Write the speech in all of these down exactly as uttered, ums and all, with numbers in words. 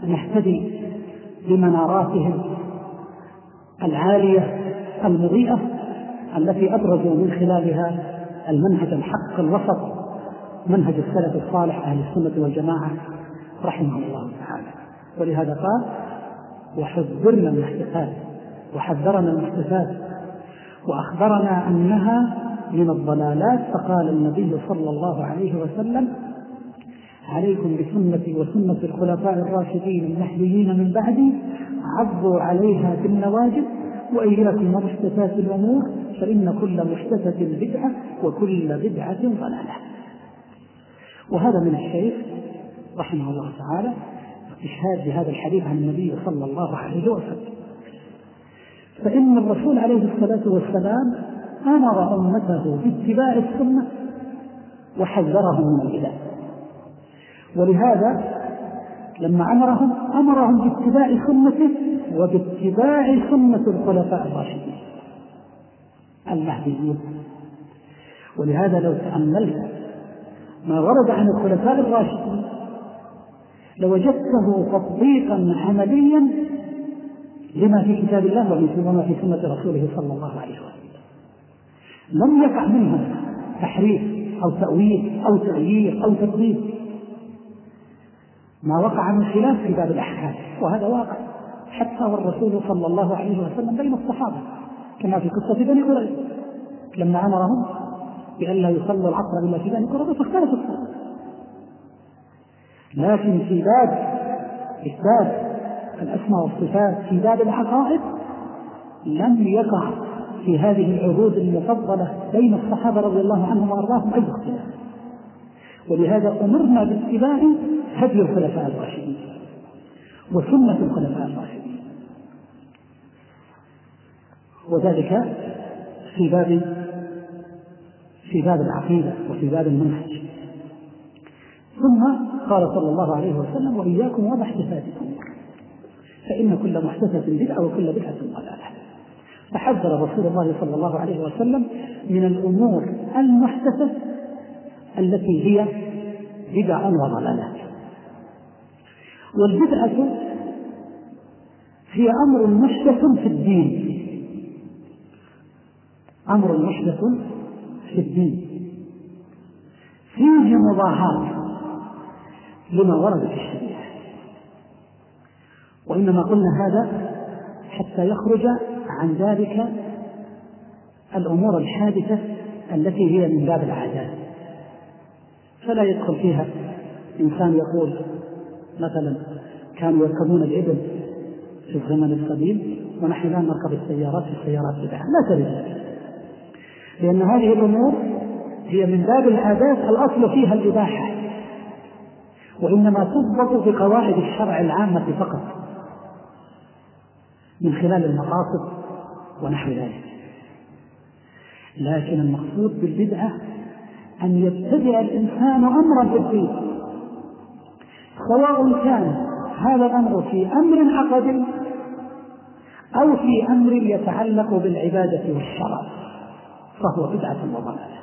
نهتدي بمناراتهم العالية المضيئة التي أبرزوا من خلالها المنهج الحق الوسط، منهج السلف الصالح أهل السنة والجماعة رحمه الله تعالى. ولهذا قال: وحذرنا المحدثات، وحذرنا المحدثات وأخبرنا أنها من الضلالات. فقال النبي صلى الله عليه وسلم: عليكم بسنتي وسنة الخلفاء الراشدين المهديين من بعدي، عضوا عليها بالنواجذ، وإياكم ومحدثات الأمور، فإن كل محدثة بدعة وكل بدعة ضلالة. وهذا من الشيخ رحمه الله تعالى استشهاد بهذا الحديث عن النبي صلى الله عليه وسلم. فإن الرسول عليه الصلاة والسلام أمر أمته باتباع السنة وحذرهم من البدع، ولهذا لما أمرهم أمرهم باتباع سنته وباتباع سنة الخلفاء الراشدين المهديين. ولهذا لو تأملت ما ورد عن الخلفاء الراشدين لوجدته تطبيقا عمليا لما في كتاب الله وما في سنة رسوله صلى الله عليه وسلم. لم يقع منهم تحريف أو تأويل أو تغيير أو تبديل، ما وقع من خلاف في باب الأحكام، وهذا واقع حتى والرسول صلى الله عليه وسلم بين الصحابة، كما في قصة بني قريظة لما أمرهم بأن لا يصلوا العصر إلا في بني قريظة فاختلفوا الصلاة. لكن في باب إثبات الأسماء والصفات في باب العقائد لم يقع في هذه العهود المفضلة بين الصحابة رضي الله عنهم وأرضاهم أي اختلاف. ولهذا أمرنا باتباع هدي الخلفاء الراشدين وسنة الخلفاء الراشدين، وذلك في باب في باب العقيدة وفي باب المنهج. ثم قال صلى الله عليه وسلم: وإياكم ومحدثات الأمور، فإن كل محدثة بدعة وكل بدعة ضلالة. فحذر رسول الله صلى الله عليه وسلم من الأمور المحدثة التي هي بدع وضلالات. والبدعة هي أمر محدث في الدين، أمر محدث في الدين فيه مضاهاة لما ورد في الشريعة. وإنما قلنا هذا حتى يخرج عن ذلك الأمور الحادثة التي هي من باب العادات، فلا يدخل فيها إنسان يقول مثلا كانوا يركبون الإبل في الزمن القديم ونحن لا نركب السيارات، في السيارات بدعة، لا ترد، لأن هذه الأمور هي من باب العادات الأصل فيها الإباحة، وإنما تضبط بقواعد الشرع العامة فقط من خلال المقاصد ونحو ذلك. لكن المقصود بالبدعة أن يبتدع الإنسان أمرا في الدين، سواء كان هذا الأمر في أمر عقدي أو في أمر يتعلق بالعبادة والشرع، فهو بدعة وضلالة.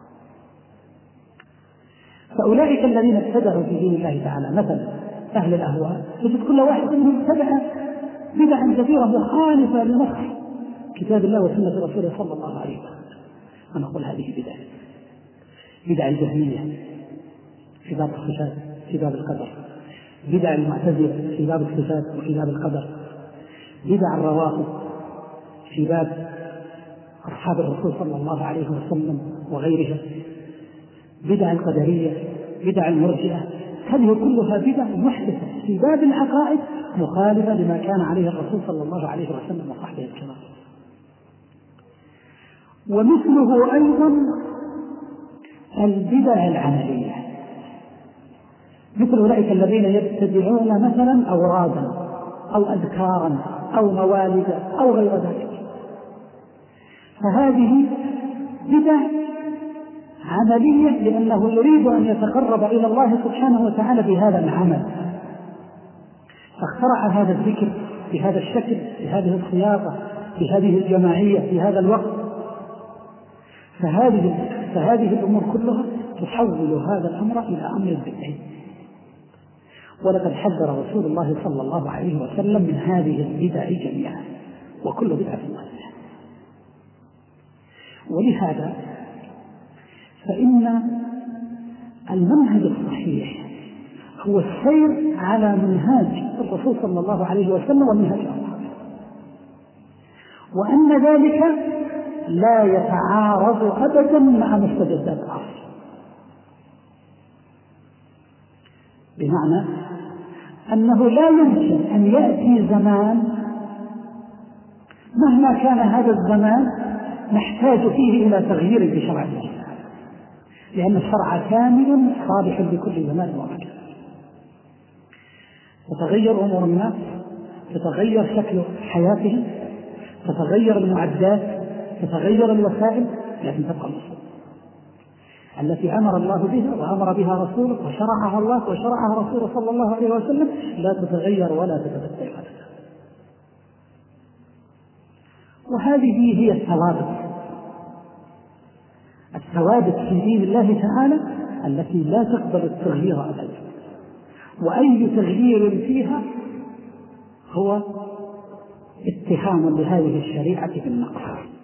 فأولئك الذين ابتدعوا في دين الله تعالى مثلا أهل الأهواء، تجد كل واحد منهم ابتدع بدعا كثيرة مخالفة لنص كتاب الله وسنة رسوله صلى الله عليه وسلم. أنا أقول هذه بدعة، بدع الجهمية في باب الصفات في باب القدر، بدع المعتزلة في باب الصفات وفي باب القدر، بدع الروافض في باب أصحاب الرسول صلى الله عليه وسلم وغيرها، بدع القدرية، بدع المرجئة، هذه كلها بدع محدثة في باب العقائد مخالفة لما كان عليه الرسول صلى الله عليه وسلم وصحبه الكرام. ومثله أيضا البدع العملية، مثل أولئك الذين يبتدعون مثلا أورادا أو أذكارا أو موالد أو غير ذلك، فهذه بدع عملية لأنه يريد أن يتقرب إلى الله سبحانه وتعالى بهذا العمل، فاخترع هذا الذكر بهذا الشكل بهذه الصياغة بهذه الجماعية في هذا الوقت. فهذه, فهذه الأمور كلها تحول هذا الأمر إلى أمر بدعي. ولقد حذر رسول الله صلى الله عليه وسلم من هذه البدع جميعا، وكل بدعة ضلالة. ولهذا فإن المنهج الصحيح هو السير على منهاج الرسول صلى الله عليه وسلم ومنهاج أصحابه، وأن ذلك لا يتعارض أبدا مع مستجدات العصر. بمعنى أنه لا يمكن أن يأتي زمان مهما كان هذا الزمان نحتاج فيه إلى تغيير في شرع الله، لأن الشرع كامل صالح لكل زمان ومكان. تتغير أمور الناس، تتغير شكل حياتهم، تتغير المعدات، تتغير الوسائل، لكن تبقى الأصول التي أمر الله بها وأمر بها رسوله وشرعها الله وشرعها رسوله صلى الله عليه وسلم لا تتغير ولا تتبدل أبدا. وهذه هي الثوابت، الثوابت في دين الله تعالى التي لا تقبل التغيير أبدا، وأي تغيير فيها هو اتهام لهذه الشريعة بالنقص،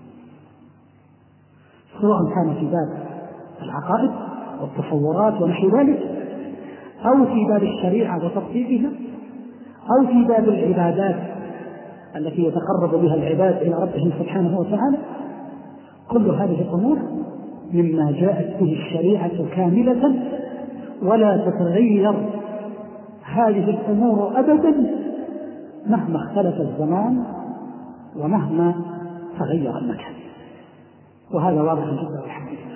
سواء كان في باب العقائد والتصورات ونحو ذلك، أو في باب الشريعة وتطبيقها، أو في باب العبادات التي يتقرب بها العباد إلى ربهم سبحانه وتعالى. كل هذه الأمور مما جاءت به الشريعة كاملة، ولا تتغير هذه الأمور أبدا مهما اختلف الزمان ومهما تغير المكان. وهذا واضح جدا والحمد لله.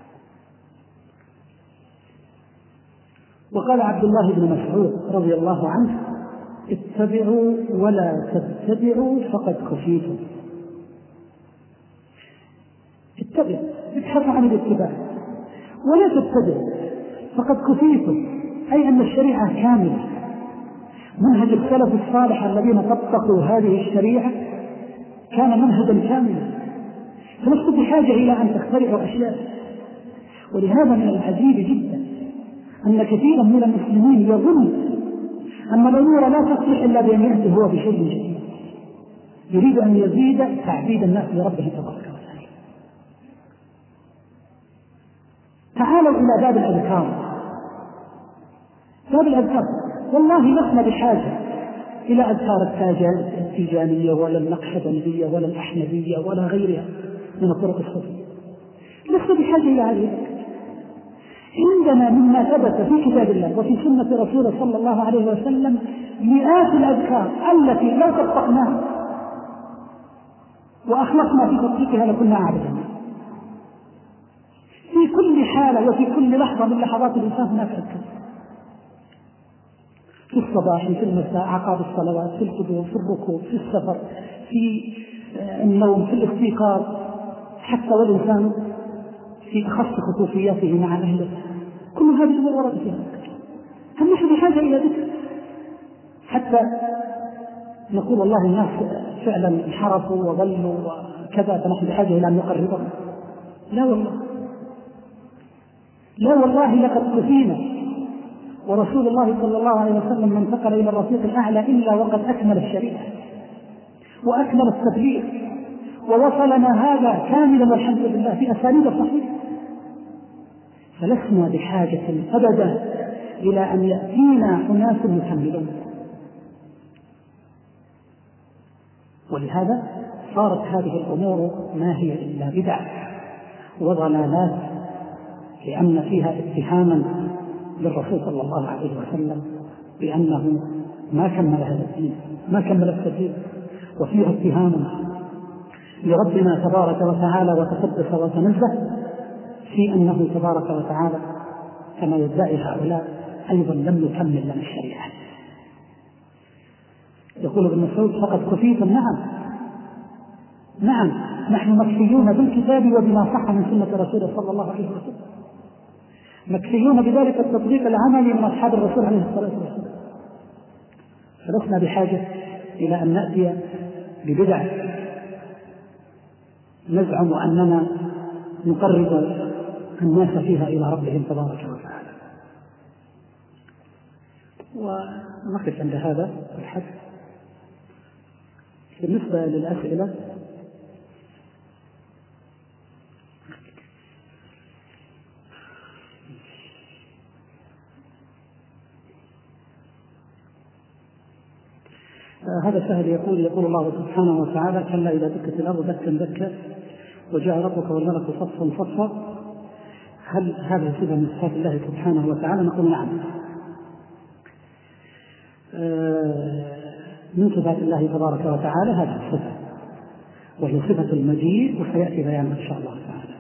وقال عبد الله بن مسعود رضي الله عنه: اتبعوا ولا تتبعوا فقد كفيتم. اتبعوا، ابحثوا عن الاتباع، ولا تتبعوا فقد كفيتم، أي أن الشريعة كاملة. منهج السلف الصالح الذين طبقوا هذه الشريعة كان منهجا كاملا، فلست بحاجة إلى أن تخترعوا أشياء. ولهذا من العجيب جدا أن كثيرا من المسلمين يظن أن الأمور لا تصلح إلا بأن يأتي هو بشيء جديد، يريد أن يزيد تعبيد الناس لربه تبارك وتعالى. تعالوا إلى باب الأذكار. باب الأذكار والله لسنا بحاجة إلى أذكار التيجانية ولا النقشبندية ولا الأحمدية ولا غيرها من الطرق الصوفية، لسنا بحاجة إلى هذه. عندنا مما ثبت في كتاب الله وفي سنة رسوله صلى الله عليه وسلم مئات الأذكار التي لو طبقناها وأخلصنا في تطبيقها لكنا أعبدا. في كل حالة وفي كل لحظة من لحظات الإنسان هناك أذكار، في الصباح، في المساء، عقاب الصلوات، في القدوم، في الركوع، في السفر، في النوم، في الاستيقاظ، حتى والإنسان في أخص خصوصياته مع أهله. كل هذه الأمور وردت فيها. هل نحن بحاجة إلى ذكر حتى نقول والله الناس فعلا انحرفوا وضلوا وكذا فنحن بحاجة إلى أن نقربهم؟ لا والله، لا والله، لقد كفينا. ورسول الله صلى الله عليه وسلم ما انتقل إلى الرفيق الأعلى إلا وقد أكمل الشريعة وأكمل التبليغ ووصلنا هذا كاملا والحمد لله في أساليب صحيحة. فلسنا بحاجة أبدا إلى أن يأتينا أناس يكملون. ولهذا صارت هذه الأمور ما هي إلا بدع وضلالات، لأن فيها اتهاما للرسول صلى الله عليه وسلم بأنه ما كمل هذا الدين، ما كمل التبليغ، وفيها اتهام لربنا تبارك وتعالى وتقدس وتنزه في أنه تبارك وتعالى كما يدعي هؤلاء أيضا لم يكمل لنا الشريعة. يقول ابن مسعود: فقد كفيتم. نعم نعم، نحن مكفيون بالكتاب وبما صح من سنة رسوله صلى الله عليه وسلم، مكفيون بذلك التطبيق العملي من أصحاب الرسول عليه الصلاة والسلام. فلسنا بحاجة إلى أن نأتي ببدع نزعم أننا نقرب الناس فيها إلى ربهم تبارك وتعالى. ونقف عند هذا الحد. بالنسبة للأسئلة هذا سهل يقول يقول الله سبحانه وتعالى: كلا إذا دكت الأرض دكا دكا وجاء ربك والملك صفا صفا. هل هذه صفة من صفات الله سبحانه وتعالى؟ نقول نعم، من صفات الله تبارك وتعالى هذه الصفة، وهي صفة المجيء، وسيأتي بيان إن شاء الله تعالى.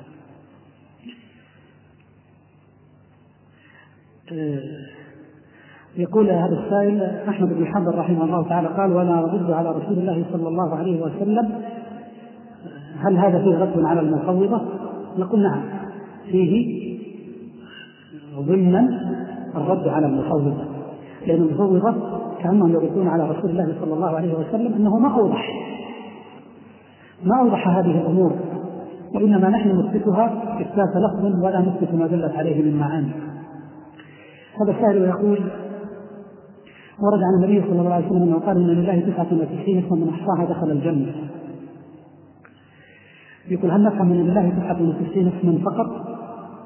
يقول هذا السائل أحمد بن حنبل رحمه الله تعالى قال: وأنا أرد على رسول الله صلى الله عليه وسلم، هل هذا فيه رد على المفوضة؟ نقول نعم، فيه ضمن الرد على المفوضة، لأن المفوضة كأنهم يردون على رسول الله صلى الله عليه وسلم أنه ما أوضح ما أوضح هذه الأمور، وإنما نحن نثبتها إثبات لفظ ولا نثبت ما دلت عليه من معاني. هذا السائل يقول: ورد عن النبي صلى الله عليه وسلم أنه قال: إن لله تسعة وتسعين اسما من أحصاها دخل الجنة. يقول: هل نفهم من لله تسعة وتسعين اسما فقط؟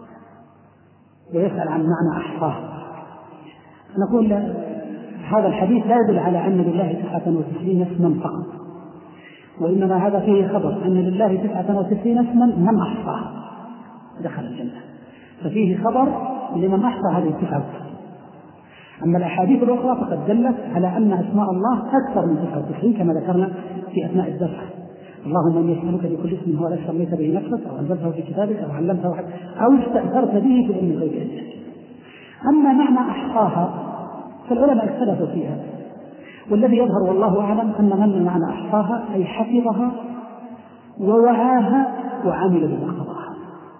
ويسأل عن معنى أحصاها. نقول هذا الحديث لا يدل على أن لله تسعة وتسعين اسما فقط، وإنما هذا فيه خبر أن لله تسعة وتسعين اسما من أحصاها دخل الجنة، ففيه خبر لمن أحصى هذه التسعة وتسعين. أما الأحاديث الأخرى فقد دلت على أن أسماء الله أكثر من تسعة وتسعين كما ذكرنا في أثناء الدرس: اللهم إني أسألك بكل اسم هو لك سميت به نفسك أو أنزلته في كتابك أو علمته أحد أو استأثرت به في علم الغيب عندك. أما معنى أحصاها فالعلماء اختلفوا فيها، والذي يظهر والله أعلم أن من معنى أحصاها أي حفظها ووعاها وعمل بمقتضاها.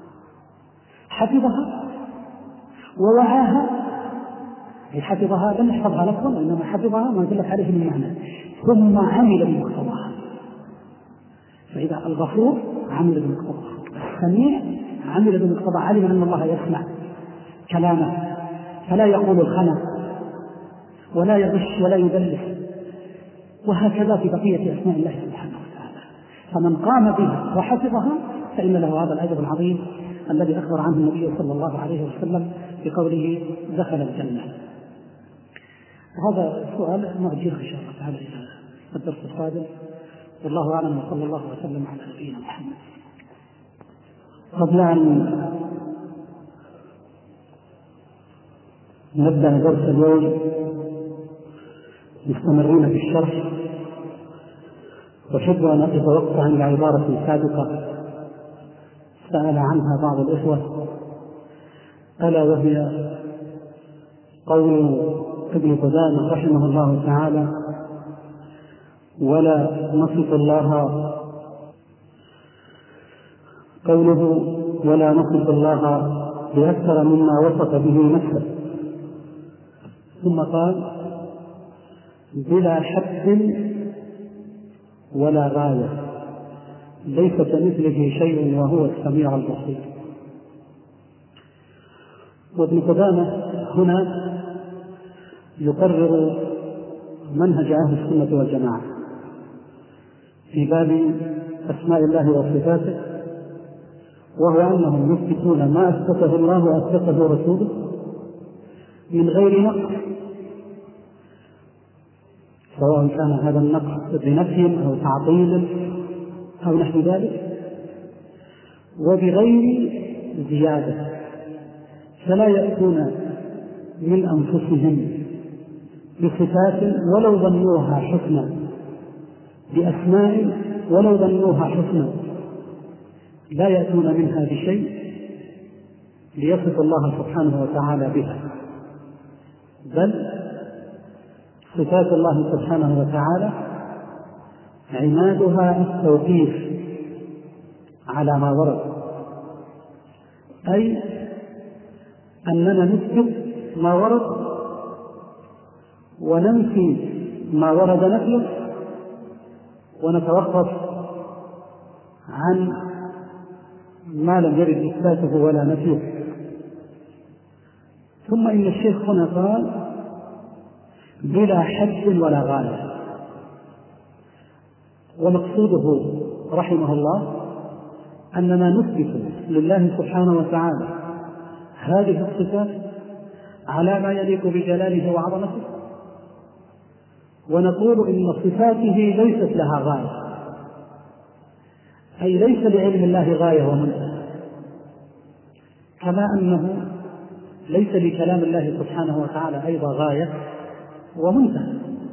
حفظها ووعاها أي حفظها لم يحفظها لكم، وإنما حفظها ما دلت عليه من معنى، ثم عمل بمقتضاها. فإذا الغفور عمل بمقتضاها، السميع عمل بمقتضاها، علم أن الله يسمع كلامه فلا يقول الخنا ولا يغش ولا يدلس، وهكذا في بقية أسماء الله سبحانه وتعالى. فمن قام بها وحفظها فإن له هذا الأجر العظيم الذي أخبر عنه النبي صلى الله عليه وسلم بقوله دخل الجنة. هذا السؤال نرجيه إن شاء الله تعالى إلى الدرس القادم، والله أعلم، وصلى الله وسلم على نبينا محمد. قبل أن نبدأ درس اليوم مستمرين في الشرح، أحب أن أقف وقفا عند عبارة سابقة سأل عنها بعض الإخوة، ألا وهي قول ابن قدامة رحمه الله تعالى: ولا نصف الله قوله ولا نصف الله بأكثر مما وصف به نفسه. ثم قال: بلا حد ولا غاية، ليس كمثله شيء وهو السميع البصير. وابن قدامة هنا يقرر منهج أهل السنة والجماعة في باب أسماء الله وصفاته، وهو أنهم يثبتون ما أثبته الله وأثبته رسوله من غير نقص، سواء كان هذا النقص بنفي أو تعطيل أو نحو ذلك، وبغير زيادة، فلا يأتون من أنفسهم بصفات ولو ظنوها حسنا، بأسماء ولو ظنوها حسنا، لا يأتون منها بشيء ليصف الله سبحانه وتعالى بها، بل صفات الله سبحانه وتعالى عنادها التوقيف على ما ورد، أي أننا نثبت ما ورد وننفي ما ورد نفيه، ونتوقف عن ما لم يرد إثباته ولا نفيه. ثم إن الشيخ هنا قال: بلا حد ولا غاية. ومقصوده رحمه الله أننا نثبت لله سبحانه وتعالى هذه الصفات على ما يليق بجلاله وعظمته، ونقول إن صفاته ليست لها غاية، أي ليس لعلم الله غاية ومنتهى، كما أنه ليس لكلام الله سبحانه وتعالى أيضا غاية ومنتهى.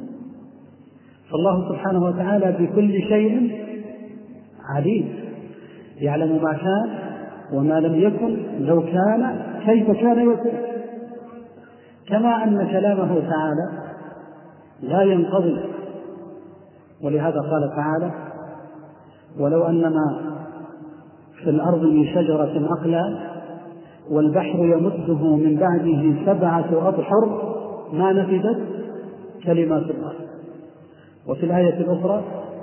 فالله سبحانه وتعالى بكل شيء عليم، يعلم ما كان وما لم يكن، لو كان كيف كان يكون. كما أن كلامه تعالى لا ينقضي، ولهذا قال تعالى: ولو أن ما في الأرض من شجرة أقلام والبحر يمده من بعده سبعة أبحر ما نفدت كلمات الله. وفي الآية الأخرى: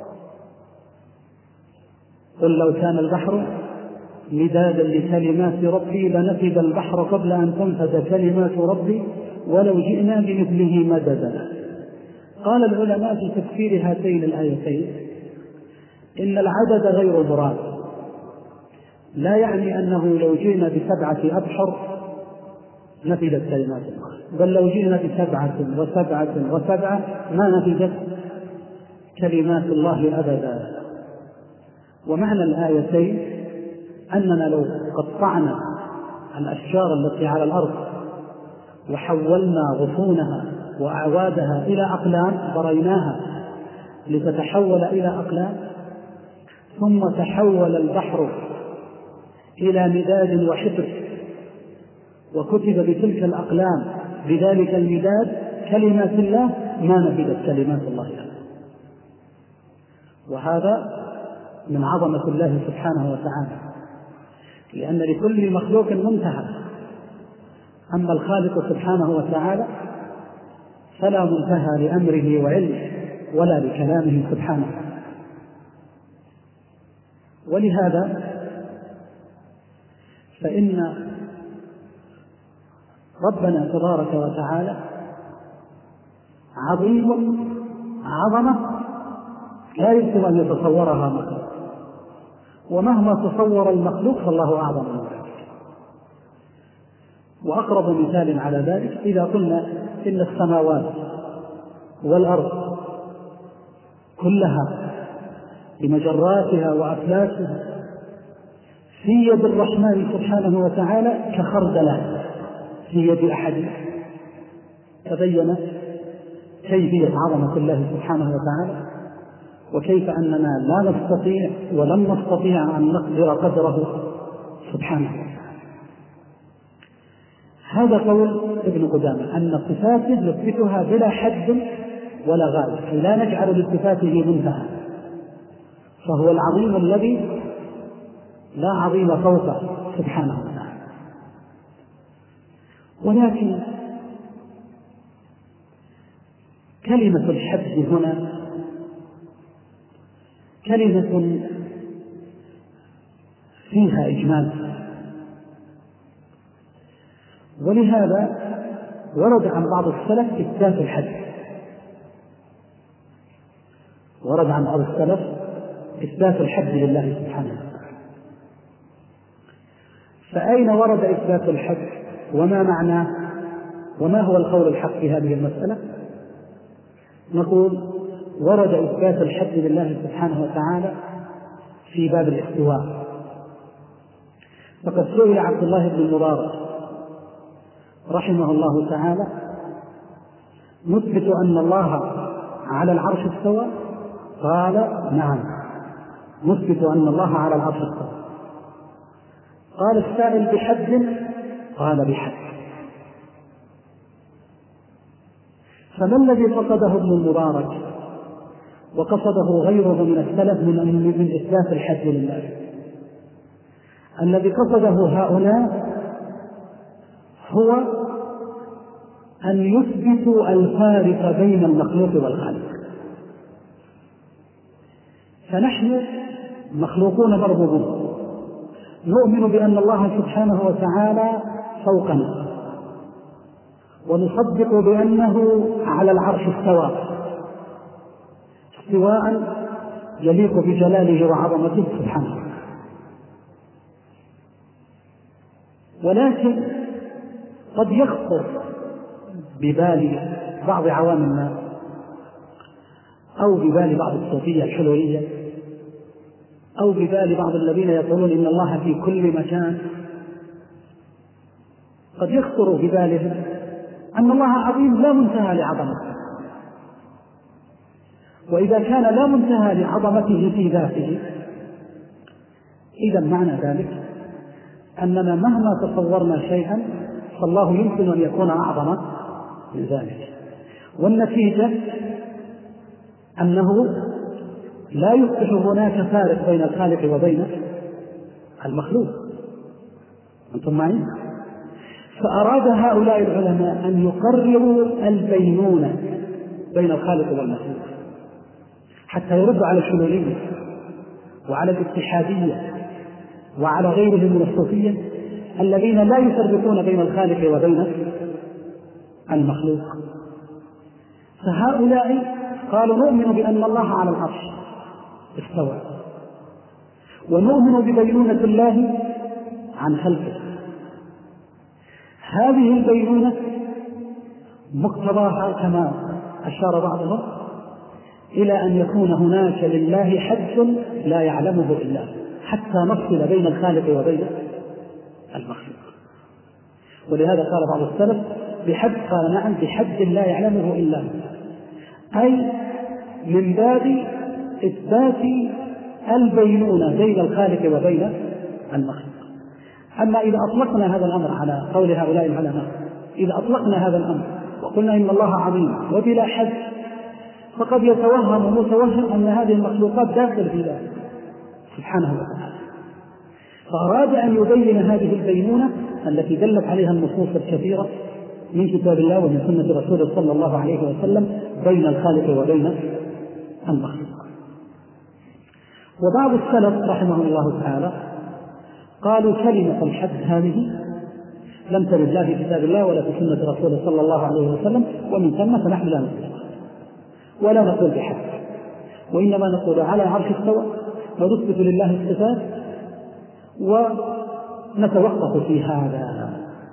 قل لو كان البحر مدادا لكلمات ربي لنفد البحر قبل أن تنفد كلمات ربي ولو جئنا بمثله مددا. قال العلماء في تفسير هاتين الآيتين إن العدد غير مراد، لا يعني أنه لو جئنا بسبعة أبحر نفدت كلمات الله، بل لو جئنا بسبعة وسبعة وسبعة ما نفدت كلمات الله أبدا. ومعنى الآيتين أننا لو قطعنا الأشجار التي على الأرض وحولنا غصونها وأعوادها إلى أقلام بريناها لتتحول إلى أقلام، ثم تحول البحر إلى مداد وحبر وكتب بتلك الأقلام بذلك المداد كلمات الله، ما نفدت كلمات الله أبدا. وهذا من عظمة الله سبحانه وتعالى، لأن لكل مخلوق منتهى، أما الخالق سبحانه وتعالى فلا منتهى لأمره وعلمه ولا لكلامه سبحانه. ولهذا فإن ربنا تبارك وتعالى عظيم عظمة لا يمكن أن يتصورها مخلوق، ومهما تصور المخلوق فالله أعظم من ذلك. وأقرب مثال على ذلك إذا قلنا إن السماوات والأرض كلها بمجراتها وأفلاكها في يد الرحمن سبحانه وتعالى كخردلة في يد أحد، تبين كيفية عظمة الله سبحانه وتعالى، وكيف أننا لا نستطيع ولم نستطيع أن نقدر قدره سبحانه وتعالى. هذا قول ابن قدامة أن الصفات نثبتها بلا حد ولا غاية، لا نجعل لصفاته منتهى، فهو العظيم الذي لا عظيم فوقه سبحانه وتعالى. ولكن كلمة الحد هنا كلمة فيها إجمال، ولهذا ورد عن بعض السلف إثبات الحد، ورد عن بعض السلف إثبات الحد لله سبحانه وتعالى. فأين ورد إثبات الحد وما معناه وما هو القول الحق في هذه المسألة؟ نقول ورد إثبات الحد لله سبحانه وتعالى في باب الاستواء. فقد سئل عبد الله بن المبارك رحمه الله تعالى: نثبت أن الله على العرش استوى؟ قال: نعم، نثبت أن الله على العرش استوى. قال السائل: بحد؟ قال: بحد. فما الذي قصده ابن المبارك وقصده غيره من السلف من من إثبات الحد لله؟ الذي قصده هؤلاء هو أن يثبتوا الفارق بين المخلوق والخالق. فنحن مخلوقون مربوبون، نؤمن بأن الله سبحانه وتعالى فوقنا، ونصدق بأنه على العرش استوى استواء يليق بجلاله وعظمته سبحانه. ولكن قد يخطر ببال بعض عوام الناس أو ببال بعض الصوفية الحلولية أو ببال بعض الذين يقولون إن الله في كل مكان، قد يخطر ببالهم أن الله عظيم لا منتهى لعظمته، وإذا كان لا منتهى لعظمته في ذاته إذا معنى ذلك أننا مهما تصورنا شيئا فالله يمكن أن يكون أعظم من ذلك. والنتيجة أنه لا يصبح هناك فارق بين الخالق وبين المخلوق. أنتم معي؟ فأراد هؤلاء العلماء أن يقرروا البينونة بين الخالق والمخلوق حتى يردوا على الحلولية وعلى الاتحادية وعلى غيرهم من الصوفية الذين لا يفرقون بين الخالق وبين المخلوق. فهؤلاء قالوا نؤمن بأن الله على العرش استوى، ونؤمن ببينونة الله عن خلقه. هذه البينونة مقتضاها كما أشار بعضهم إلى أن يكون هناك لله حد لا يعلمه إلا هو حتى نفصل بين الخالق وبين المخلوق. ولهذا قال بعض السلف بحد، قال نعم بحد لا يعلمه إلا هو، أي من باب إثبات البينونة بين الخالق وبين المخلوق. أما إذا أطلقنا هذا الأمر على قول هؤلاء العلماء، إذا أطلقنا هذا الأمر وقلنا إن الله عظيم وبلا حد، فقد يتوهم متوهم أن هذه المخلوقات داخل في ذلك سبحانه وتعالى. فأراد أن يبين هذه البينونة التي دلت عليها النصوص الكثيرة من كتاب الله ومن سنة رسوله صلى الله عليه وسلم بين الخالق وبين المخلوق. وبعض السلف رحمه الله تعالى قالوا كلمة الحد هذه لم ترد لا في كتاب الله ولا في سنة رسوله صلى الله عليه وسلم، ومن ثم فنحن لا نقول ولا نقول بحد، وإنما نقول على عرش استوى ونثبت لله الصفات ونتوقف في هذا.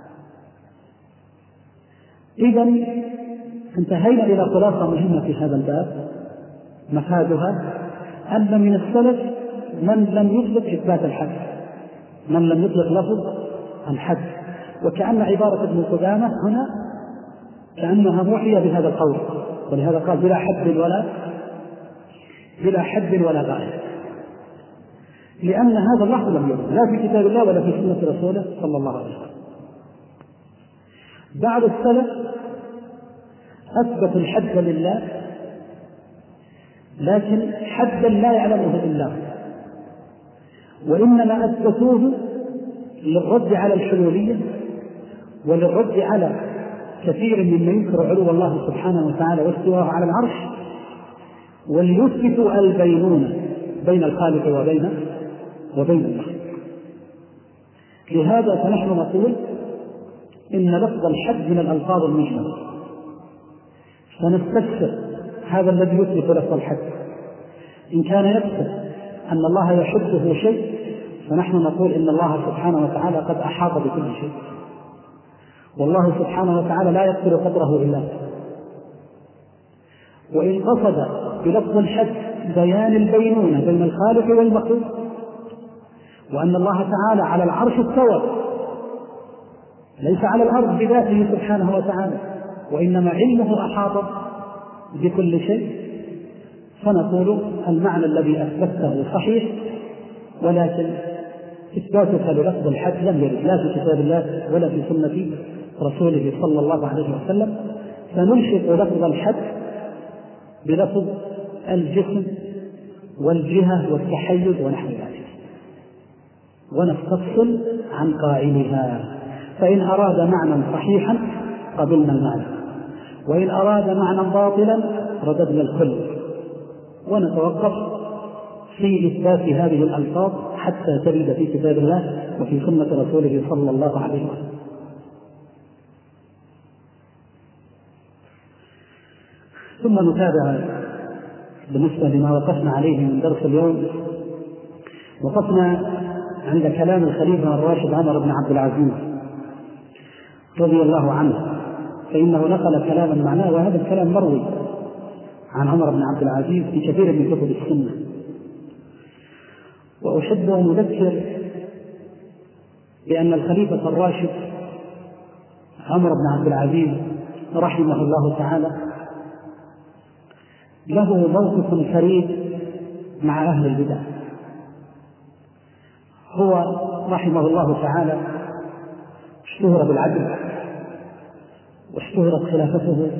إذن انتهينا إلى خلاصة مهمة في هذا الباب، مفادها أن من السلف من لم يطلق إثبات الحد، من لم يطلق لفظ الحد، وكأن عبارة ابن قدامة هنا كأنها موحية بهذا القول، ولهذا قال بلا حد ولا بلا حد ولا غاية، لأن هذا اللفظ لم يرد لا في كتاب الله ولا في سنة رسوله صلى الله عليه وسلم. بعض السلف أثبت الحد لله، لكن حدا لا يعلمه إلا هو، وإنما أثبتوه للرد على الحلولية وللرد على كثير ممن ينكر علو الله سبحانه وتعالى واستواه على العرش، وليثبتوا البينونة بين الخالق وبين وبين المخلوق. لهذا فنحن نقول إن لفظ الحد من الألفاظ المجملة، فنستفسر هذا الذي يثبت لفظ الحد إن كان يقصد أن الله يحده شيء، فنحن نقول إن الله سبحانه وتعالى قد أحاط بكل شيء، والله سبحانه وتعالى لا يقدر قدره إلا هو. وإن قصد بلفظ الحد بيان البينونة بين الخالق والمخلوق، وأن الله تعالى على العرش استوى ليس على الأرض بذاته سبحانه وتعالى، وإنما علمه أحاط بكل شيء، فنقول المعنى الذي أثبته صحيح، ولكن إثباتك للفظ الحد لم يرد لا في كتاب الله ولا في سنة رسوله صلى الله عليه وسلم، فنلحق لفظ الحد بلفظ الجسم والجهة والتحيز ونحو ذلك، ونستفصل عن قائلها. فإن أراد معنى صحيحا قبلنا المعنى، وإن أراد معنى باطلا رددنا الكل، ونتوقف في إثبات هذه الألفاظ حتى ترد في كتاب الله وفي سنة رسوله صلى الله عليه وسلم. ثم نتابع بالنسبة لما وقفنا عليه من درس اليوم. وقفنا عند كلام الخليفة الراشد عمر بن عبد العزيز رضي الله عنه، فإنه نقل كلاما معناه، وهذا الكلام مروي عن عمر بن عبد العزيز في كثير من كتب السنة. وأحب أن أذكر بأن الخليفة الراشد عمر بن عبد العزيز رحمه الله تعالى له موقف فريد مع أهل البدع. هو رحمه الله تعالى اشتهر بالعدل، واشتهرت خلافته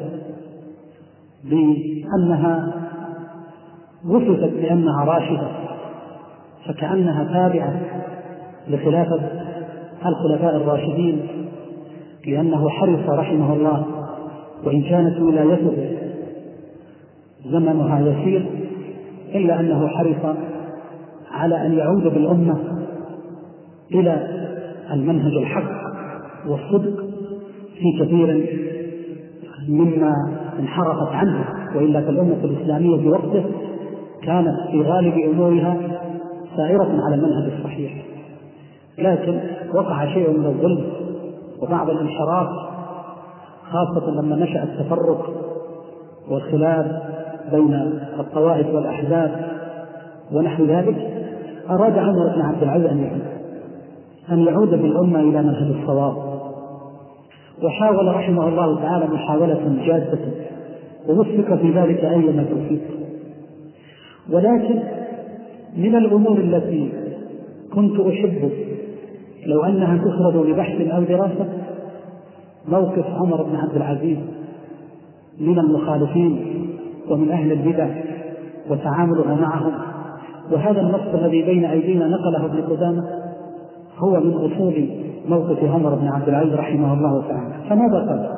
بأنها وصفت بأنها راشدة، فكأنها تابعة لخلافة الخلفاء الراشدين، لأنه حرص رحمه الله، وإن كانت ولايته زمنها يسير إلا أنه حرص على أن يعود بالأمة إلى المنهج الحق والصدق في كثير مما انحرفت عنه، وإلا فالأمة الإسلامية في وقته كانت في غالب أمورها سائرة على المنهج الصحيح، لكن وقع شيء من الظلم وبعض الانحراف، خاصة لما نشأ التفرق والخلاف بين الطوائف والأحزاب ونحو ذلك. أراد عمر بن عبد العزيز أن يعود بالأمة إلى منهج الصواب، وحاول رحمه الله تعالى محاولة جادة، ووفق في ذلك أيما توفيق. ولكن من الأمور التي كنت أحب لو أنها تخرج لبحث أو دراسة موقف عمر بن عبد العزيز من المخالفين ومن أهل البدع وتعامله معهم. وهذا النص الذي بين أيدينا نقله ابن قدامة هو من أصول موقف عمر بن عبد العزيز رحمه الله تعالى. فماذا قال؟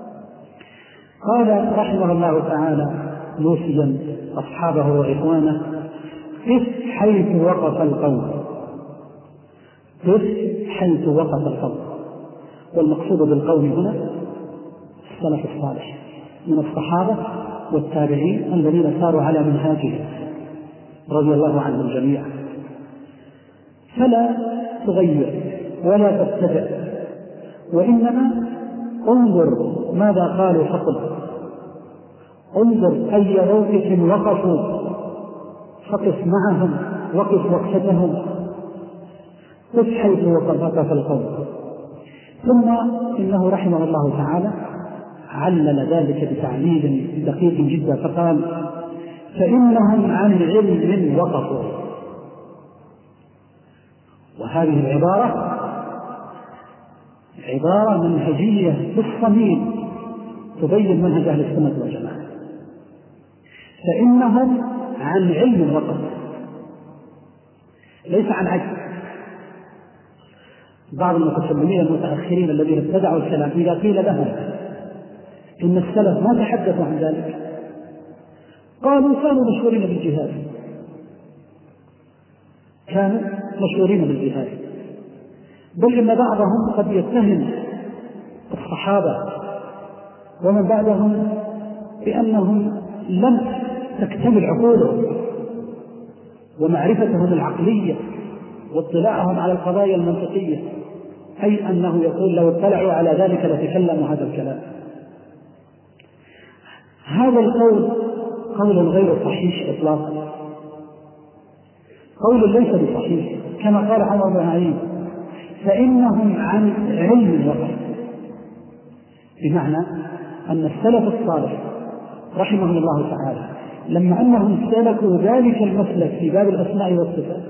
قال رحمه الله تعالى موصيا أصحابه وإخوانه: قف حيث وقف القوم، قف حيث وقف القوم. والمقصود بالقوم هنا السلف الصالح من الصحابة والتابعين الذين ساروا على منهاجهم رضي الله عنهم جميعا. فلا تغير ولا تبتدع، وإنما انظر ماذا قالوا فقل، انظر أي موقف وقفوا فقف معهم، وقف وقفتهم، قف حيث وقف القوم. ثم إنه رحمه الله تعالى علل ذلك بتعليل دقيق جدا، فقال: فإنهم عن علم وقفوا. وهذه العبارة عبارة منهجية بالصميم تبين منهج أهل السنة والجماعة. فإنهم عن علم وقفوا، ليس عن عجل. بعض المتكلمين المتأخرين الذين ابتدعوا الكلام إذا قيل لهم إن السلف ما تحدثوا عن ذلك قالوا كانوا مشهورين بالجهاد، كانوا مشهورين بالجهاد، بل إن بعضهم قد يتهم الصحابة ومن بعدهم بأنهم لم تكتمل عقولهم ومعرفتهم العقلية واطلاعهم على القضايا المنطقية، أي أنه يقول لو اطلعوا على ذلك لتكلموا هذا الكلام. هذا القول قول غير صحيح إطلاقا، قول ليس بصحيح، كما قال عمر بن عبد فإنهم عن علم وقف، بمعنى أن السلف الصالح رحمهم الله تعالى لما أنهم سلكوا ذلك المسلك في باب الأسماء والصفات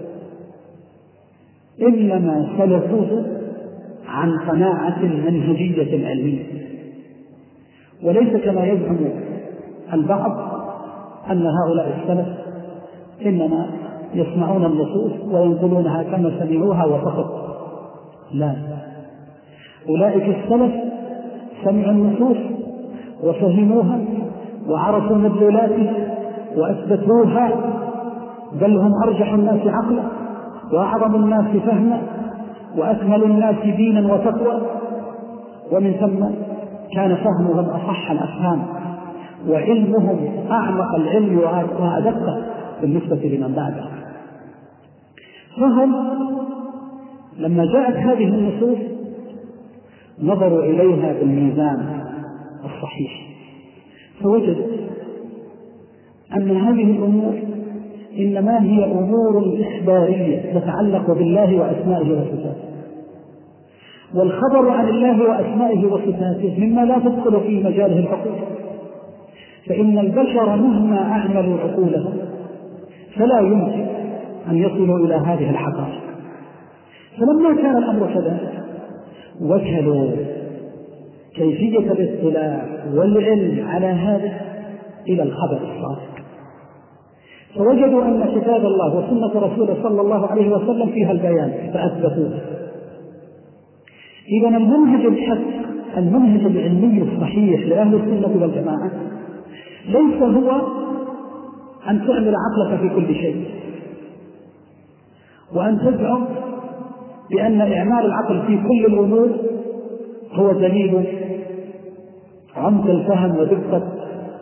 إنما سلكوه عن قناعة منهجية علمية، وليس كما يزعم البعض أن هؤلاء السلف إنما يسمعون النصوص وينقلونها كما سمعوها وفقط. لا، أولئك السلف سمعوا النصوص وفهموها وعرفوا مدلولاتها وأثبتوها، بل هم أرجح الناس عقلا وأعظم الناس فهما وأكمل الناس دينا وتقوى، ومن ثم كان فهمهم أصح الأفهام وعلمهم أعمق العلم وأدقه بالنسبة لمن بعدهم. فهم لما جاءت هذه النصوص نظروا إليها بالميزان الصحيح، فوجدوا أن هذه الأمور إنما هي أمور إخبارية تتعلق بالله وأسمائه وصفاته، والخبر عن الله وأسمائه وصفاته مما لا تدخل في مجاله العقول، فإن البشر مهما أعملوا عقولهم فلا يمكن أن يصلوا إلى هذه الحقائق. فلما كان الأمر كذلك وكلوا كيفية الاطلاع والعلم على هذا إلى الخبر الصادق، فوجدوا أن كتاب الله وسنة رسوله صلى الله عليه وسلم فيها البيان فأثبتوه. إذن المنهج الحق، المنهج العلمي الصحيح لأهل السنة والجماعة ليس هو أن تعمل عقلك في كل شيء وأن تزعم بأن إعمال العقل في كل الأمور هو دليل عمق الفهم ودقة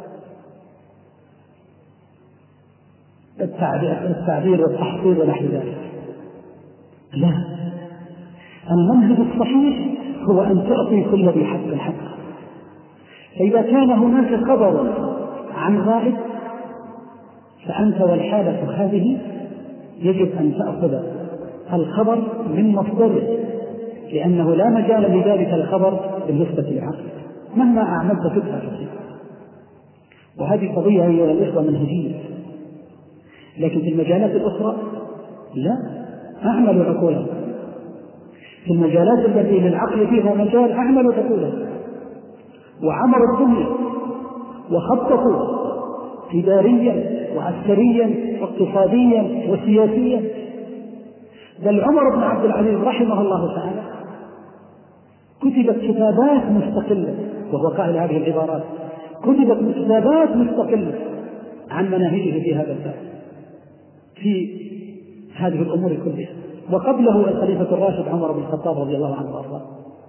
التعبير والتحصيل ونحو ذلك. لا، المنهج الصحيح هو أن تعطي كل ذي حق الحق. فإذا كان هناك خبر عن غائب فأنت والحالة هذه يجب أن تأخذ الخبر من مصدره، لأنه لا مجال لذلك الخبر بالنسبة للعقل مهما أعملت فكرة كثيرة. وهذه قضية أيها الإخوة منهجية. لكن في المجالات الأخرى لا، أعملوا عقولهم. في المجالات التي للعقل فيها مجال أعملوا عقولهم وعمروا الدنيا وخططوا إداريا وعسكريا واقتصاديا وسياسيا. بل عمر بن عبد العزيز رحمه الله تعالى كتبت كتابات مستقلة، وهو قائل هذه العبارات، كتبت كتابات مستقلة عن مناهجه في هذا الباب في هذه الأمور كلها. وقبله الخليفة الراشد عمر بن الخطاب رضي الله عنه وارضاه.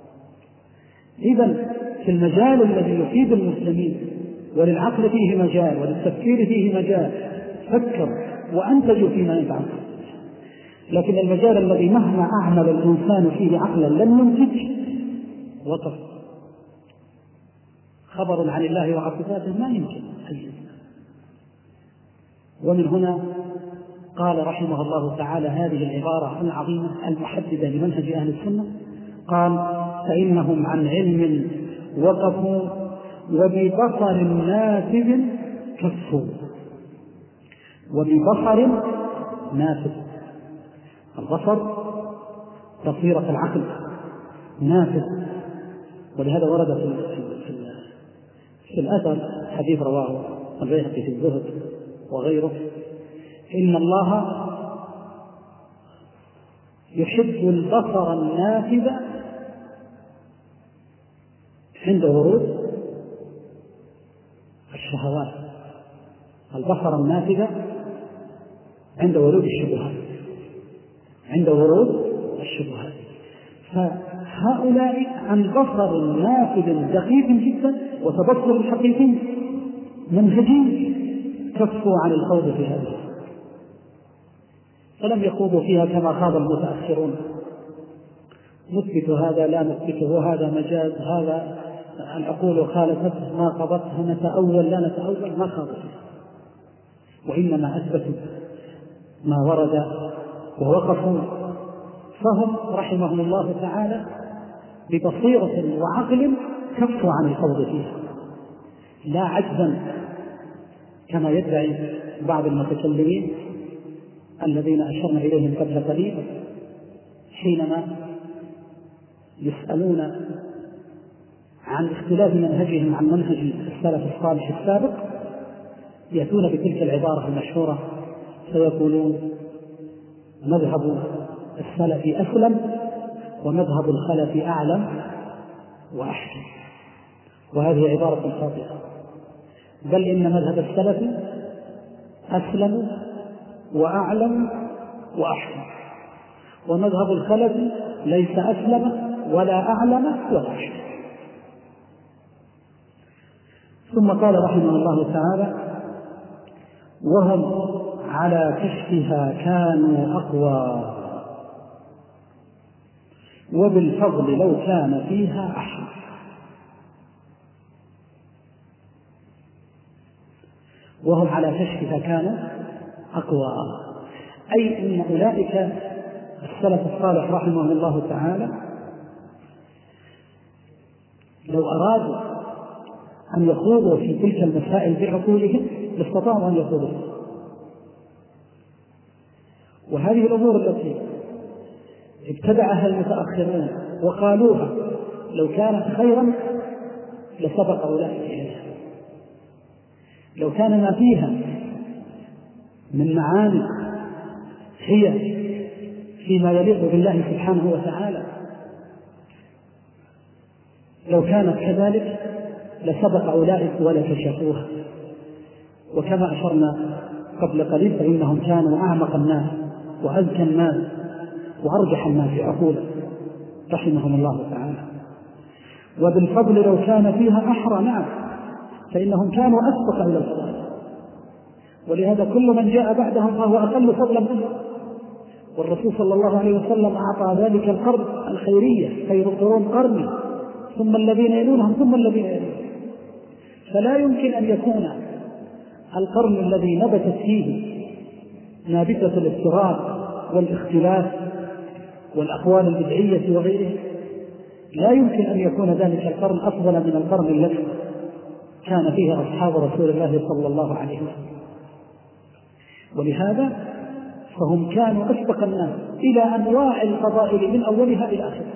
إذن في المجال الذي يفيد المسلمين وللعقل فيه مجال وللتفكير فيه مجال فكر وأنتجوا فيما ينفعهم. لكن المجال الذي مهما أعمل الإنسان فيه عقلا لن ينتج وقف. خبر عن الله وعن صفاته ما يمكن. ومن هنا قال رحمه الله تعالى هذه العبارة العظيمة المحددة لمنهج أهل السنة، قال: فإنهم عن علم وقفوا وببصر نافذ كفوا. وببصر نافذ، البصر بصيرة العقل نافذ. ولهذا ورد في, في, في الأثر حديث رواه البيهقي في الزهد وغيره: إن الله يحب البصر النافذ عند ورود الشهوات، البصر النافذ عند ورود الشبهات، عند ورود الشبهات. فهؤلاء عن بصر نافذ دقيق جدا وتبصر حقيقي منهجي كفوا عن الخوض في هذه، فلم يخوضوا فيها كما خاض المتأخرون: نثبت هذا لا نثبته، هذا مجاز، هذا العقول خالفته ما قضته، نتأول لا نتأول، ما خاضوا فيها. وإنما أثبتوا ما ورد ووقفوا. فهم رحمهم الله تعالى ببصيرة وعقل كفوا عن الخوض فيها، لا عجزا كما يدعي بعض المتكلمين الذين أشرنا إليهم قبل قليل حينما يسألون عن اختلاف منهجهم عن منهج السلف الصالح السابق، يأتون بتلك العبارة المشهورة فيقولون: مذهب السلف أسلم ومذهب الخلف أعلم وأحكم. وهذه عبارة خاطئة، بل إن مذهب السلف أسلم وأعلم وأحكم، ومذهب الخلف ليس أسلم ولا أعلم ولا أحكم. ثم قال رحمه الله تعالى: وهم على كشفها كانوا أقوى، وبالفضل لو كان فيها أحد. وهم على كشفها كانوا أقوى، أي أن أولئك السلف الصالح رحمه الله تعالى لو أرادوا أن يخوضوا في تلك المسائل بعقولهم لاستطاعوا أن يخوضوا. وهذه الأمور التي ابتدعها المتأخرون وقالوها لو كانت خيرا لسبق أولئك إليها، لو كان ما فيها من معاني هي فيما يليق بالله سبحانه وتعالى، لو كانت كذلك لسبق أولئك ولا كشفوها. وكما أشرنا قبل قليل فإنهم كانوا أعمق الناس وأذكى الناس وأرجح الناس عقولا رحمهم الله تعالى. وبالفضل لو كان فيها أحرى، نعم، فإنهم كانوا أسبق إلى الفضل، ولهذا كل من جاء بعدهم فهو أقل فضلا منهم. والرسول صلى الله عليه وسلم أعطى ذلك القرن الخيرية: خير القرون قرني ثم الذين يلونهم ثم الذين يلونهم. فلا يمكن أن يكون القرن الذي نبتت فيه نابتة الاضطراب والاختلاف والأقوال البدعية وغيره، لا يمكن أن يكون ذلك القرن أفضل من القرن الذي كان فيه أصحاب رسول الله صلى الله عليه وسلم. ولهذا فهم كانوا أسبق الناس إلى أنواع الفضائل من أولها إلى آخرها،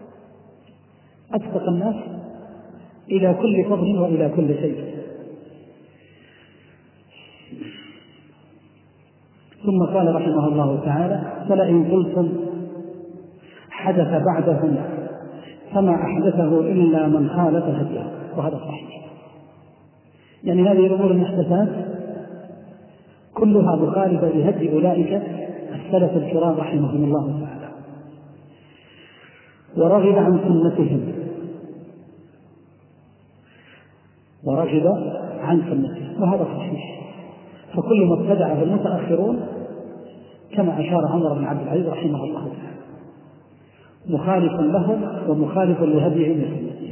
أسبق الناس إلى كل فضل وإلى كل شيء. ثم قال رحمه الله تعالى: فلئن قلتم حدث بعدهم فما أحدثه إلا من خالف هديه. وهذا صحيح، يعني هذه الأمور المحدثات كلها مخالفة لهدي أولئك السلف الكرام رحمهم الله تعالى، ورغب عن سنتهم ورغب عن سنتهم وهذا صحيح. فكل ما ابتدعه المتأخرون كما أشار عمر بن عبد العزيز رحمه الله تعالى مخالف لهم ومخالف لهديهم وسنتهم.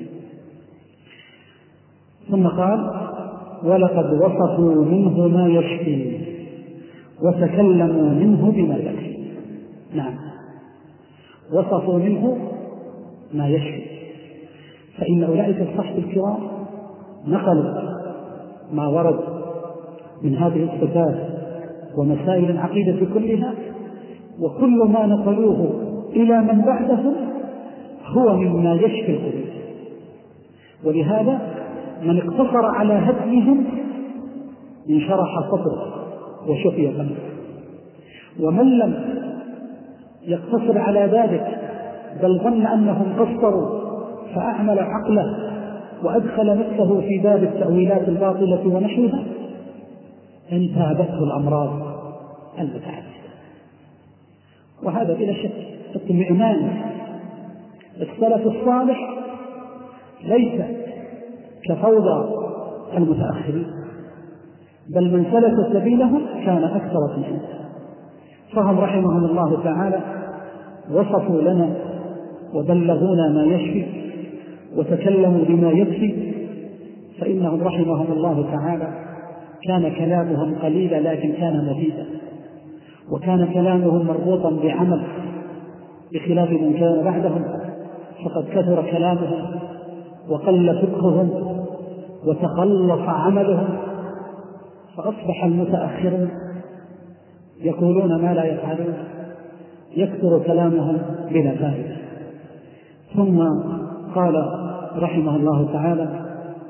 ثم قال: ولقد وصفوا منه ما يشفي وتكلموا منه بما يكفي. نعم، وصفوا منه ما يشفي، فإن أولئك الصحب الكرام نقلوا ما ورد من هذه الصفات ومسائل العقيدة كلها، وكل ما نقلوه إلى من بعدهم هو مما يشفي القلوب. ولهذا من اقتصر على هديهم انشرح صدره وشفي قلبه، ومن لم يقتصر على ذلك بل ظن أنهم قصروا فأعمل عقله وأدخل نفسه في باب التأويلات الباطلة ونحوها انتابته الأمراض المتعددة. وهذا بلا شك اطمئنان السلف الصالح ليس كفوضى المتأخرين، بل من سلك سبيلهم كان أكثر اطمئنانا. فهم رحمهم الله تعالى وصفوا لنا وبلغونا ما يشفي وتكلموا بما يكفي، فإنهم رحمهم الله تعالى كان كلامهم قليلا لكن كان مفيدا، وكان كلامهم مربوطا بعمل، بخلاف من كان بعدهم فقد كثر كلامهم وقل فقههم وتخلص عملهم، فأصبح المتأخرون يقولون ما لا يفعلون، يكثر كلامهم بلا فائدة. ثم قال رحمه الله تعالى: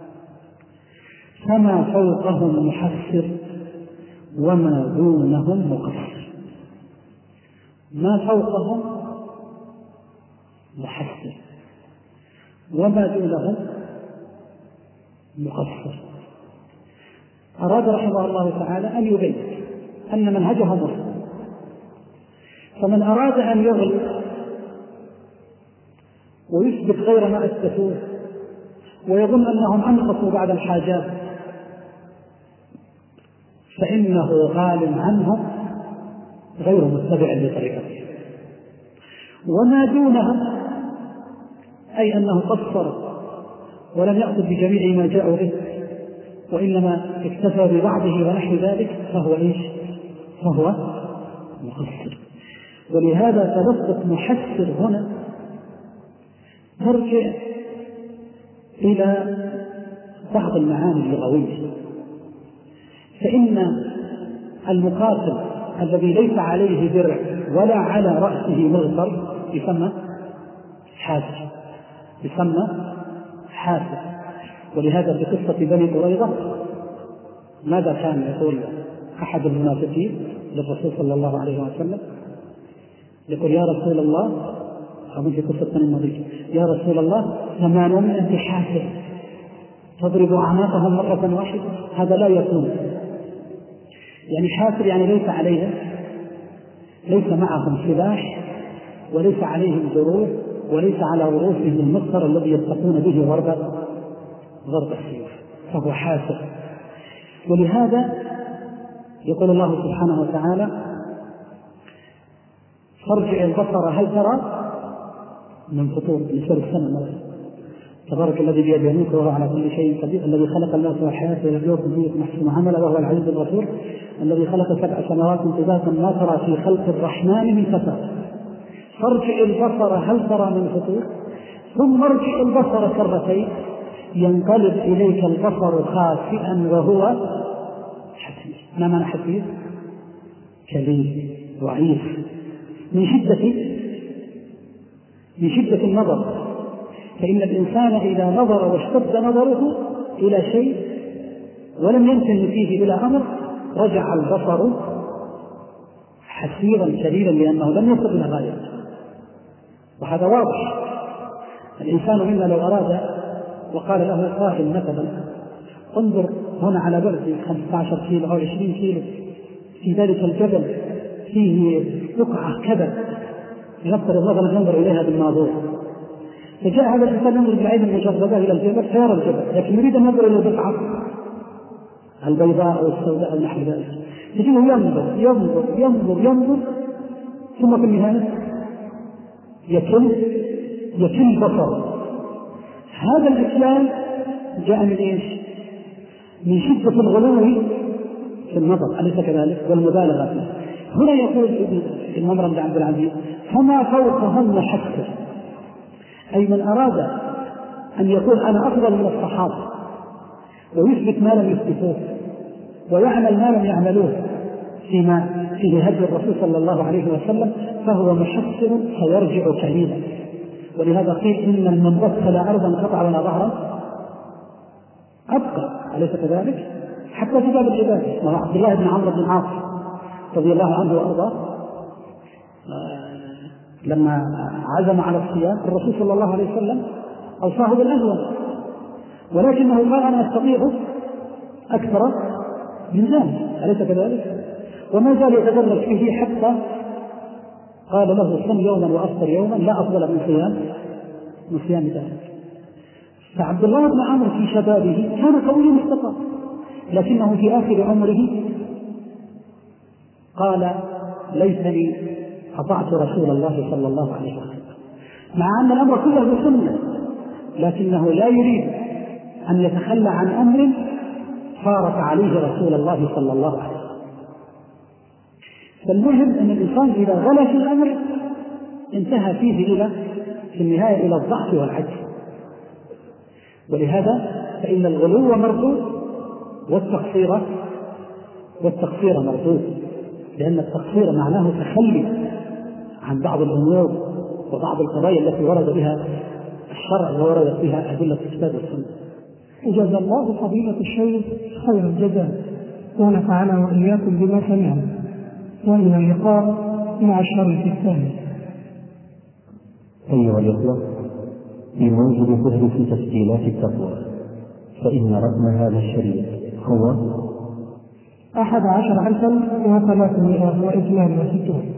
فما فوقهم محسر وما دونهم مقصر. ما فوقهم محسر وما دونهم مقصر. أراد رحمه الله تعالى أن يبين أن منهجهم وصل، فمن أراد أن يغلق ويثبت غير ما أثبتوه ويظن أنهم أنقصوا بعد الحاجات فإنه غال عنه غير متبع لطريقته، وما دونها أي أنه قصر ولم يأخذ بجميع ما جاءوا به وإنما اكتفى ببعضه ونحو ذلك فهو إيش؟ فهو مقصر. ولهذا تلفظ محسر هنا ترجع إلى بعض المعاني اللغوية، فإن المقاتل الذي ليس عليه درع ولا على رأسه مغفر يسمى حاسر، يسمى حاسر. ولهذا في قصة بني قريظة ماذا كان يقول أحد المنافقين للرسول صلى الله عليه وسلم؟ يقول يا رسول الله، أو في قصة بني النضير، يا رسول الله ثمانون أنت حاسر تضرب أعناقهم مرة واحدة، هذا لا يكون. يعني حاسر يعني ليس عليهم، ليس معهم سلاح وليس عليهم دروع وليس على رؤوسهم المقصر الذي يتقون به ضرب ضرب السيوف، فهو حاسر. ولهذا يقول الله سبحانه وتعالى فارجع البصر هل ترى من فطور لسور السماء، تبارك الذي بيده الملك وهو على كل شيء قدير، الذي خلق الموت والحياة ليبلوكم فيكم أحسن عملا وهو العزيز الغفور، الذي خلق سبع سماوات طباقا ما ترى في خلق الرحمن من تفاوت، فارجع البصر هل ترى من فطور، ثم ارجع البصر كرتين ينقلب إليك البصر خاسئا وهو حسير. ما معنى حسير؟ كليل ضعيف من شدة من شدة النظر. فإن الإنسان إذا نظر واشتد نظره إلى شيء ولم يمتن فيه إلى أمر رجع البصر حسيرا كليلا لأنه لم يصل إلى غايته. وهذا واضح. الإنسان منا لو أراد وقال له قائل مثلا انظر هنا على بعد خمسة عشر كيلو أو عشرين كيلو في ذلك الجبل فيه بقعة كذا، ينظر النظر ينظر إليها بالناظور، فجاء هذا الإنسان ينظر بالعين المجردة إلى الجبل فيرى الجبل، لكن يريد أن ينظر إلى البقعة البيضاء أو السوداء أو نحو ذلك، تجده ينظر ينظر ينظر ينظر ثم في النهاية يكل يكل بصره. هذا الإسلام جاء من إيش؟ من شدة الغلو في النظر، أليس كذلك؟ والمبالغة فيه. هنا يقول ابن عمر بن عبد العزيز فما فوقهم حسر، أي من أراد أن يقول أنا أفضل من الصحابة ويثبت ما لم يثبتوه ويعمل ما لم يعملوه فيما فيه هدي الرسول صلى الله عليه وسلم فهو محسر فيرجع كليلا. ولهذا قيل إن من بث لا أرضا قطع ولا ظهرا أبقى، أليس كذلك؟ حتى في باب العبادة. وهو عبد الله بن عمرو بن العاص رضي الله عنه وأرضاه لما عزم على الصيام الرسول صلى الله عليه وسلم أوصاه بالأهون، ولكنه قال أنا أستطيع أكثر من ذلك، أليس كذلك؟ وما زال يتدرج فيه حتى قال له صم يوما وأفطر يوما لا أفضل من صيام من صيام ذلك. فعبد الله بن عمرو في شبابه كان قوي مستقر، لكنه في آخر عمره قال ليتني أطعت رسول الله صلى الله عليه وسلم، مع أن الأمر كله سنة، لكنه لا يريد أن يتخلى عن أمر فارق عليه رسول الله صلى الله عليه وسلم. فالمهم أن الإنسان إذا غلا في الأمر انتهى فيه إلى في النهاية إلى الضعف والعجز. ولهذا فإن الغلو مردود والتقصير والتقصير مردود، لأن التقصير معناه تخلي عن بعض الأمور وبعض القضايا التي ورد بها الشرع ووردت بها أدلة الكتاب والسنة. جزا الله فضيلة الشيخ خير الجزاء ونفعنا وإياكم بما سمعنا، وإلى اللقاء مع الشريف الثاني. أيها الإخوة، في موجب فهرس تسجيلات التقوى، فإن رقم هذا الشريط هو أحد عشر ألفا وثلاثمائة واثنان وستون.